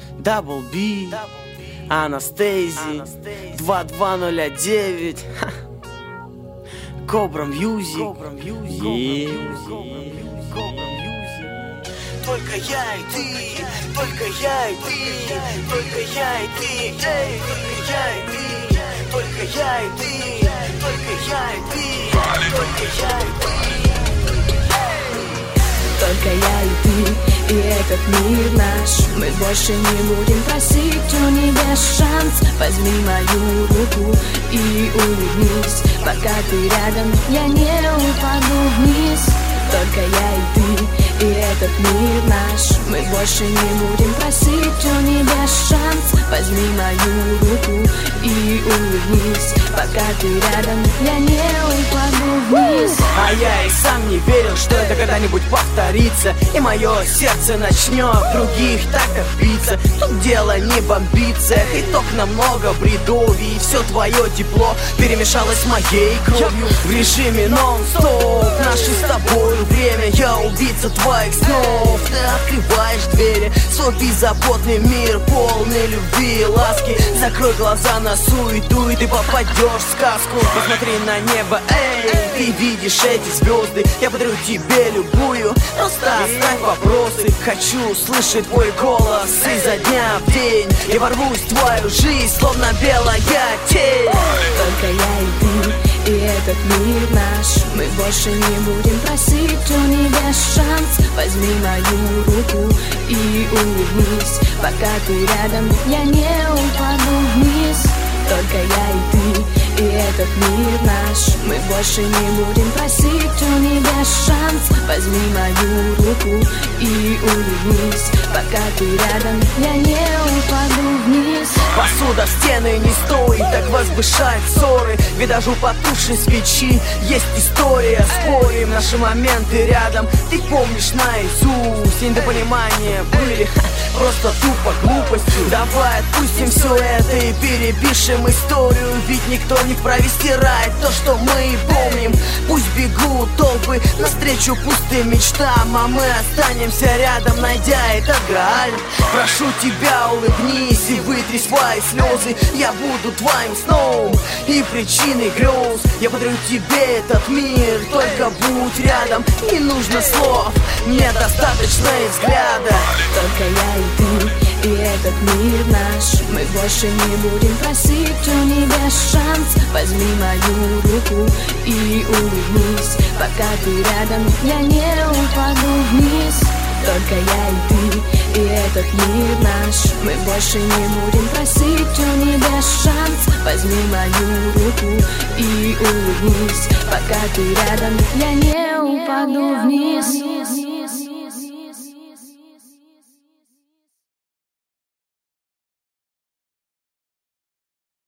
Дабл Би, Анастейзи, 2209, Кобра Мьюзик. Только я и ты, только я и ты, только я и ты, эй, только я и ты, только я и ты, только я и ты, только я и ты. Только я и ты, и этот мир наш. Мы больше не будем просить у небес шанс. Возьми мою руку и улыбнись. Пока ты рядом, я не упаду вниз. Только я и ты, и этот мир наш. Мы больше не будем просить у небес шанс. Возьми мою руку и улыбнись. Пока ты рядом, я не упаду вниз. А я и сам не верил, что это когда-нибудь повторится, и мое сердце начнет в других тактах биться. Тут дело не в амбициях, итог намного бредовий. И все твое тепло перемешалось с моей кровью. В режиме нон-стоп наше с тобой время. Я убийца твоих снов. Ты открываешь двери в свой беззаботный мир, полный любви и ласки. Закрой глаза на суету, и ты попадешь в сказку. Посмотри на небо, эй, ты видишь эти звезды. Я подарю тебе любую, просто оставь вопросы. Хочу слышать твой голос изо дня в день. Я ворвусь в твою жизнь, словно белая тень. Только я и ты, и этот мир наш. Мы больше не будем просить у небес шанс. Возьми мою руку и улыбнись. Пока ты рядом, я не упаду вниз. Только я и ты, и этот мир наш. Мы больше не будем просить у небес шанс. Возьми мою руку и улыбнись. Пока ты рядом, я не упаду вниз. Посуда в стены не стоит так возвышать ссоры. Ведь даже у потухшей свечи есть история. Спорим, наши моменты рядом ты помнишь наизусть. Недопонимания были просто тупо глупостью. Давай отпустим все это и перепишем историю. Ведь никто не вправе стирать то, что мы помним. Пусть бегут толпы навстречу пустым мечтам, а мы останемся рядом, найдя этот грааль. Прошу тебя, улыбнись и вытри свои слезы. Я буду твоим сном и причиной грез. Я подарю тебе этот мир, только будь рядом. Не нужно слов, мне достаточно и взгляда. Только я и ты, и этот мир наш. Мы больше не будем просить у небес шанс. Возьми мою руку и улыбнись. Пока ты рядом, я не упаду вниз. Только я и ты, и этот мир наш. Мы больше не будем просить у небес шанс. Возьми мою руку и улыбнись. Пока ты рядом, я не упаду вниз.